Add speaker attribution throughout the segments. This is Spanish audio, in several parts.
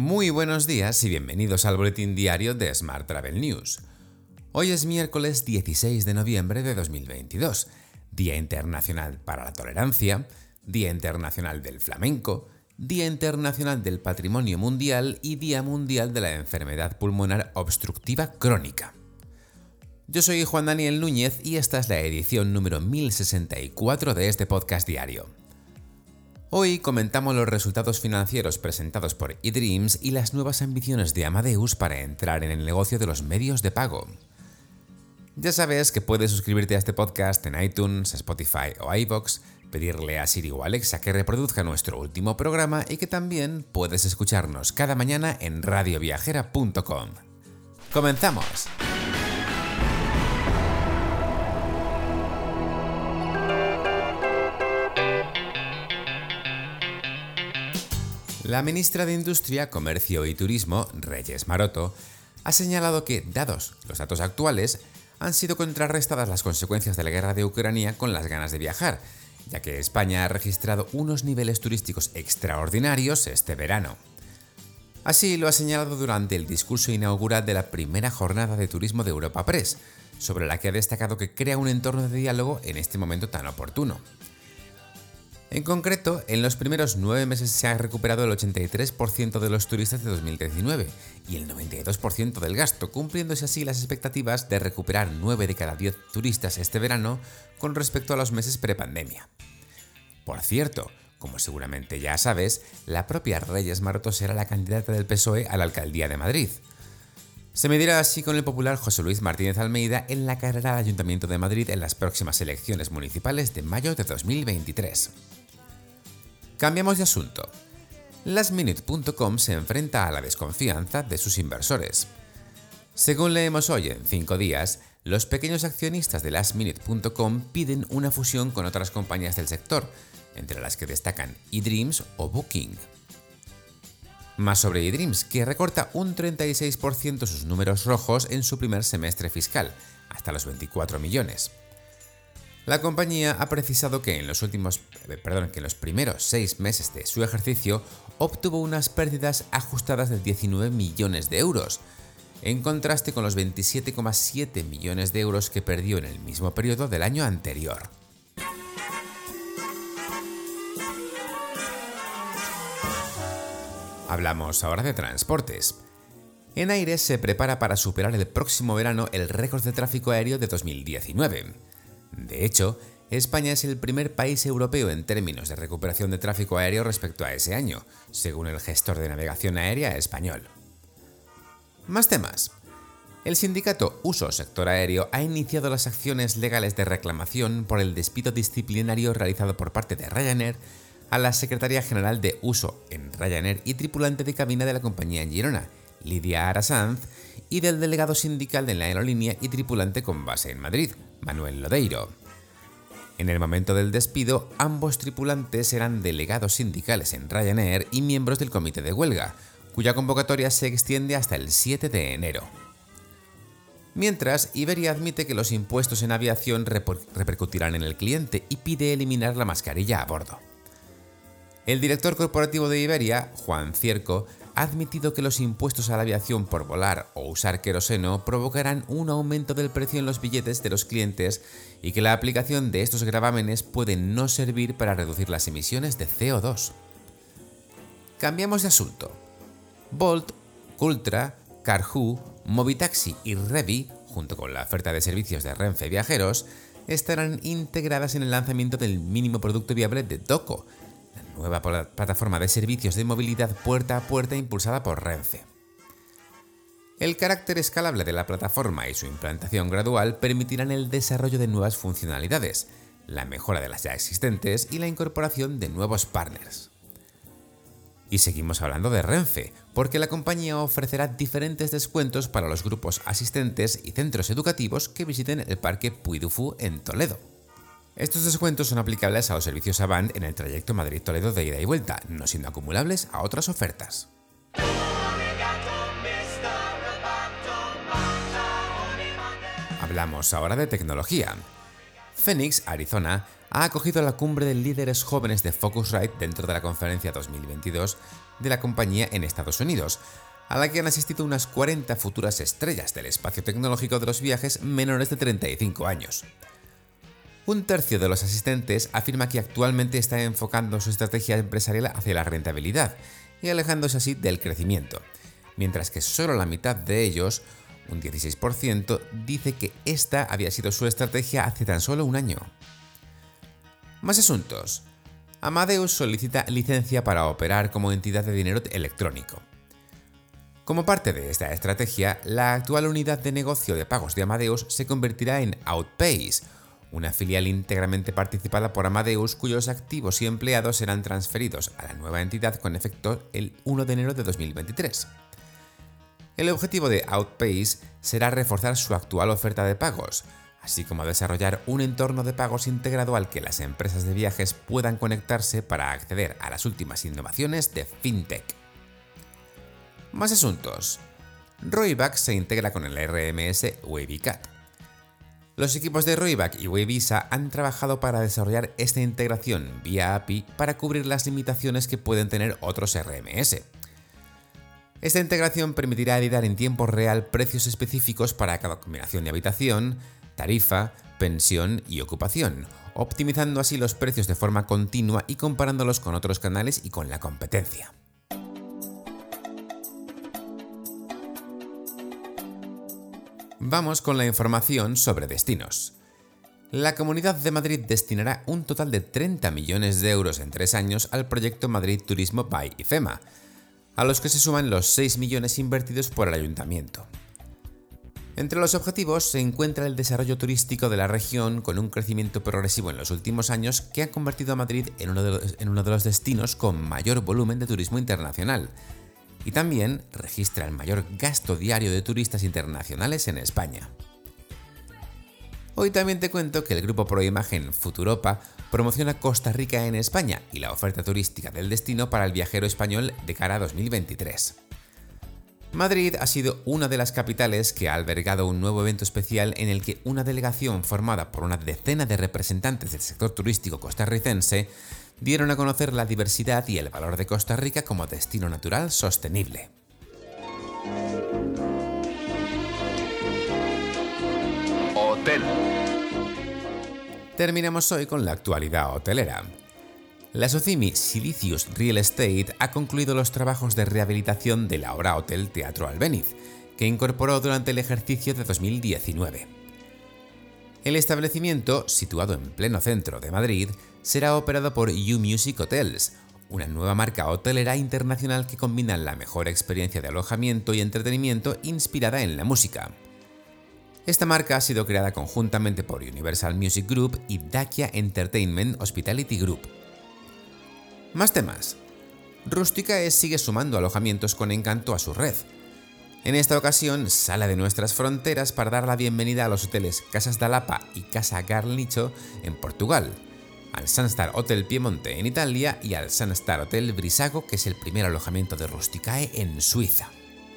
Speaker 1: Muy buenos días y bienvenidos al boletín diario de Smart Travel News. Hoy es miércoles 16 de noviembre de 2022, Día Internacional para la Tolerancia, Día Internacional del Flamenco, Día Internacional del Patrimonio Mundial y Día Mundial de la Enfermedad Pulmonar Obstructiva Crónica. Yo soy Juan Daniel Núñez y esta es la edición número 1064 de este podcast diario. Hoy comentamos los resultados financieros presentados por eDreams y las nuevas ambiciones de Amadeus para entrar en el negocio de los medios de pago. Ya sabes que puedes suscribirte a este podcast en iTunes, Spotify o iVoox, pedirle a Siri o Alexa que reproduzca nuestro último programa y que también puedes escucharnos cada mañana en radioviajera.com. ¡Comenzamos! La ministra de Industria, Comercio y Turismo, Reyes Maroto, ha señalado que, dados los datos actuales, han sido contrarrestadas las consecuencias de la guerra de Ucrania con las ganas de viajar, ya que España ha registrado unos niveles turísticos extraordinarios este verano. Así lo ha señalado durante el discurso inaugural de la primera jornada de turismo de Europa Press, sobre la que ha destacado que crea un entorno de diálogo en este momento tan oportuno. En concreto, en los primeros 9 meses se ha recuperado el 83% de los turistas de 2019 y el 92% del gasto, cumpliéndose así las expectativas de recuperar 9 de cada 10 turistas este verano con respecto a los meses prepandemia. Por cierto, como seguramente ya sabes, la propia Reyes Maroto será la candidata del PSOE a la alcaldía de Madrid. Se medirá así con el popular José Luis Martínez Almeida en la carrera al Ayuntamiento de Madrid en las próximas elecciones municipales de mayo de 2023. Cambiamos de asunto. Lastminute.com se enfrenta a la desconfianza de sus inversores. Según leemos hoy en 5 días, los pequeños accionistas de Lastminute.com piden una fusión con otras compañías del sector, entre las que destacan eDreams o Booking. Más sobre eDreams, que recorta un 36% sus números rojos en su primer semestre fiscal, hasta los 24 millones. La compañía ha precisado que en los primeros 6 meses de su ejercicio obtuvo unas pérdidas ajustadas de 19 millones de euros, en contraste con los 27,7 millones de euros que perdió en el mismo periodo del año anterior. Hablamos ahora de transportes. En Aires se prepara para superar el próximo verano el récord de tráfico aéreo de 2019. De hecho, España es el primer país europeo en términos de recuperación de tráfico aéreo respecto a ese año, según el gestor de navegación aérea español. Más temas. El sindicato Uso Sector Aéreo ha iniciado las acciones legales de reclamación por el despido disciplinario realizado por parte de Ryanair a la secretaria general de Uso en Ryanair y tripulante de cabina de la compañía en Girona, Lidia Arasanz, y del delegado sindical de la aerolínea y tripulante con base en Madrid, Manuel Lodeiro. En el momento del despido, ambos tripulantes eran delegados sindicales en Ryanair y miembros del comité de huelga, cuya convocatoria se extiende hasta el 7 de enero. Mientras, Iberia admite que los impuestos en aviación repercutirán en el cliente y pide eliminar la mascarilla a bordo. El director corporativo de Iberia, Juan Cierco, ha admitido que los impuestos a la aviación por volar o usar queroseno provocarán un aumento del precio en los billetes de los clientes y que la aplicación de estos gravámenes puede no servir para reducir las emisiones de CO2. Cambiamos de asunto. Bolt, Cultra, Carhu, Movitaxi y Revi, junto con la oferta de servicios de Renfe Viajeros, estarán integradas en el lanzamiento del mínimo producto viable de Doco, la nueva plataforma de servicios de movilidad puerta a puerta impulsada por Renfe. El carácter escalable de la plataforma y su implantación gradual permitirán el desarrollo de nuevas funcionalidades, la mejora de las ya existentes y la incorporación de nuevos partners. Y seguimos hablando de Renfe, porque la compañía ofrecerá diferentes descuentos para los grupos asistentes y centros educativos que visiten el Parque Puy du Fou en Toledo. Estos descuentos son aplicables a los servicios Avant en el trayecto Madrid-Toledo de ida y vuelta, no siendo acumulables a otras ofertas. Hablamos ahora de tecnología. Phoenix, Arizona, ha acogido la cumbre de líderes jóvenes de Focusrite dentro de la conferencia 2022 de la compañía en Estados Unidos, a la que han asistido unas 40 futuras estrellas del espacio tecnológico de los viajes menores de 35 años. Un tercio de los asistentes afirma que actualmente está enfocando su estrategia empresarial hacia la rentabilidad y alejándose así del crecimiento, mientras que solo la mitad de ellos, un 16%, dice que esta había sido su estrategia hace tan solo un año. Más asuntos. Amadeus solicita licencia para operar como entidad de dinero electrónico. Como parte de esta estrategia, la actual unidad de negocio de pagos de Amadeus se convertirá en Outpays, una filial íntegramente participada por Amadeus cuyos activos y empleados serán transferidos a la nueva entidad con efecto el 1 de enero de 2023. El objetivo de Outpays será reforzar su actual oferta de pagos, así como desarrollar un entorno de pagos integrado al que las empresas de viajes puedan conectarse para acceder a las últimas innovaciones de FinTech. Más asuntos. Roiback se integra con el RMS Wavycat. Los equipos de Roiback y Wayvisa han trabajado para desarrollar esta integración vía API para cubrir las limitaciones que pueden tener otros RMS. Esta integración permitirá editar en tiempo real precios específicos para cada combinación de habitación, tarifa, pensión y ocupación, optimizando así los precios de forma continua y comparándolos con otros canales y con la competencia. Vamos con la información sobre destinos. La Comunidad de Madrid destinará un total de 30 millones de euros en 3 años al proyecto Madrid Turismo by IFEMA, a los que se suman los 6 millones invertidos por el Ayuntamiento. Entre los objetivos se encuentra el desarrollo turístico de la región con un crecimiento progresivo en los últimos años que ha convertido a Madrid en uno de los destinos con mayor volumen de turismo internacional, y también registra el mayor gasto diario de turistas internacionales en España. Hoy también te cuento que el grupo Proimagen Futuropa promociona Costa Rica en España y la oferta turística del destino para el viajero español de cara a 2023. Madrid ha sido una de las capitales que ha albergado un nuevo evento especial en el que una delegación formada por una decena de representantes del sector turístico costarricense dieron a conocer la diversidad y el valor de Costa Rica como destino natural sostenible. Hotel. Terminamos hoy con la actualidad hotelera. La Socimi Silicius Real Estate ha concluido los trabajos de rehabilitación del ahora Hotel Teatro Albéniz, que incorporó durante el ejercicio de 2019. El establecimiento, situado en pleno centro de Madrid, será operado por U-Music Hotels, una nueva marca hotelera internacional que combina la mejor experiencia de alojamiento y entretenimiento inspirada en la música. Esta marca ha sido creada conjuntamente por Universal Music Group y Dacia Entertainment Hospitality Group. Más temas. Rusticae sigue sumando alojamientos con encanto a su red. En esta ocasión sale de nuestras fronteras para dar la bienvenida a los hoteles Casas da Lapa y Casa Garnicho en Portugal, al Sunstar Hotel Piemonte en Italia y al Sunstar Hotel Brisago, que es el primer alojamiento de Rusticae en Suiza.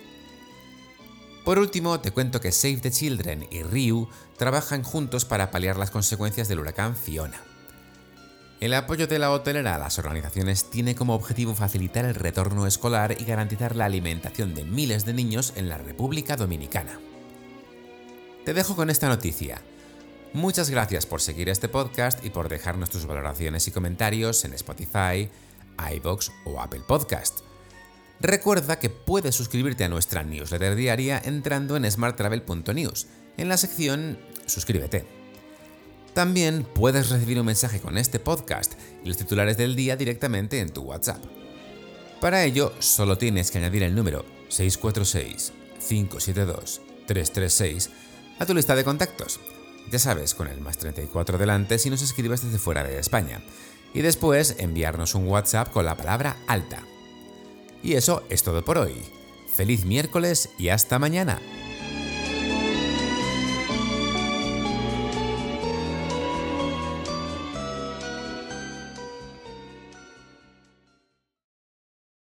Speaker 1: Por último, te cuento que Save the Children y Riu trabajan juntos para paliar las consecuencias del huracán Fiona. El apoyo de la hotelera a las organizaciones tiene como objetivo facilitar el retorno escolar y garantizar la alimentación de miles de niños en la República Dominicana. Te dejo con esta noticia. Muchas gracias por seguir este podcast y por dejarnos tus valoraciones y comentarios en Spotify, iVoox o Apple Podcast. Recuerda que puedes suscribirte a nuestra newsletter diaria entrando en smarttravel.news, en la sección Suscríbete. También puedes recibir un mensaje con este podcast y los titulares del día directamente en tu WhatsApp. Para ello, solo tienes que añadir el número 646-572-336 a tu lista de contactos. Ya sabes, con el +34 delante si nos escribes desde fuera de España. Y después enviarnos un WhatsApp con la palabra alta. Y eso es todo por hoy. Feliz miércoles y hasta mañana.